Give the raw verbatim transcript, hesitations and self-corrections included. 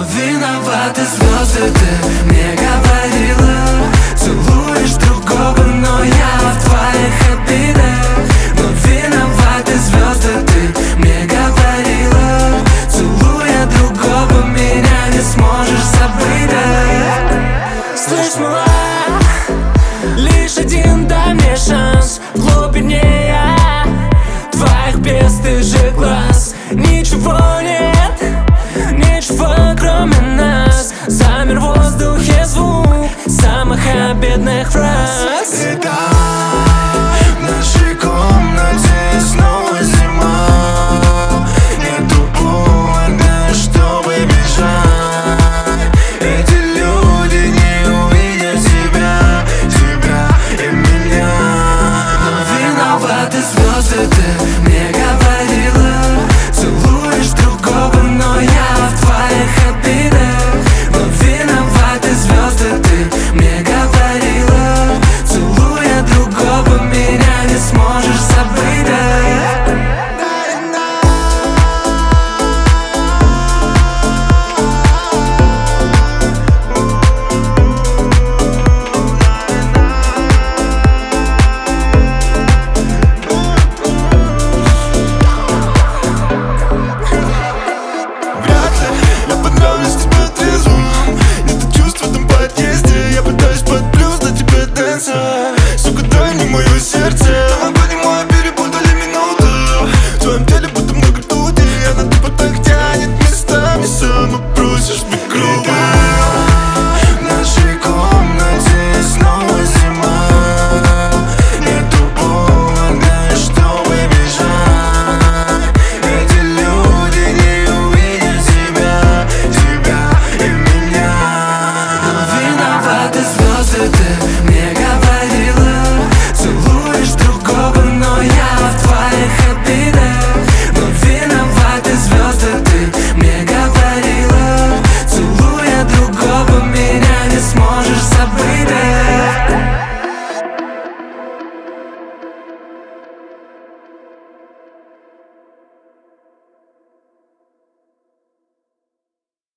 виноваты звезды, ты мне говорила. Целуешь другого, но я в твоих обидах. Но виноваты звезды, ты мне говорила. Целуя другого, меня не сможешь забыть, да. Слышь, мала, лишь один дай мне шанс. В глубине я твоих бесстыжих глаз. Ничего нет, ничего кроме нас. Замер в воздухе звук самых обидных фраз. Итак, в нашей комнате снова зима. Нету повода, чтобы бежать. Эти люди не увидят тебя, тебя и меня. Виноваты звезды,